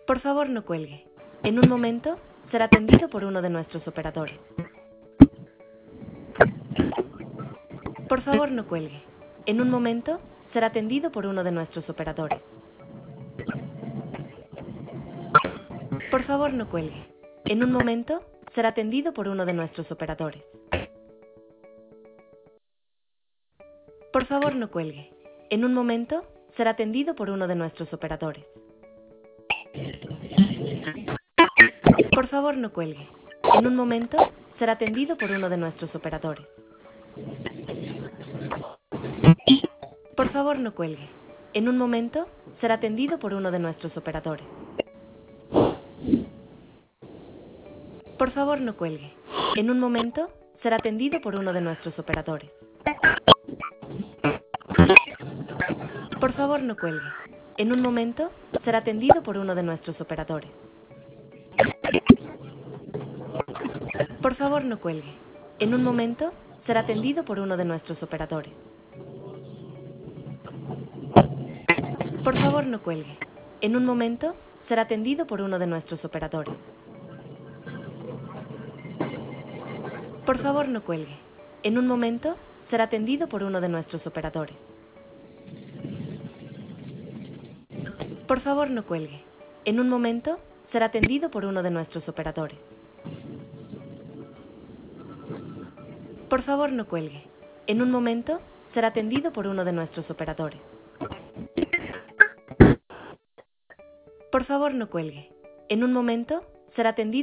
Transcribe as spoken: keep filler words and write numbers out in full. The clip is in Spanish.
Por favor, no cuelgue. En un momento será atendido por uno de nuestros operadores. Por favor, no cuelgue. En un momento será atendido por uno de nuestros operadores. Por favor, no cuelgue. En un momento será atendido por uno de nuestros operadores. Por favor, no cuelgue. En un momento será atendido por uno de nuestros operadores. Por favor, no cuelgue. En un momento será atendido por uno de nuestros operadores. Por favor, no cuelgue. En un momento será atendido por uno de nuestros operadores. Por favor, no cuelgue. En un momento será atendido por uno de nuestros operadores. Por favor, no cuelgue. En un momento será atendido por uno de nuestros operadores. Por favor, no cuelgue. En un momento será atendido por uno de nuestros operadores. Por favor, no cuelgue. En un momento será atendido por uno de nuestros operadores. Por favor, no cuelgue. En un momento será atendido por uno de nuestros operadores. Por favor, no cuelgue. En un momento será atendido por uno de nuestros operadores. Por favor, no cuelgue. En un momento será atendido por uno de nuestros operadores. Por favor, no cuelgue. En un momento será atendido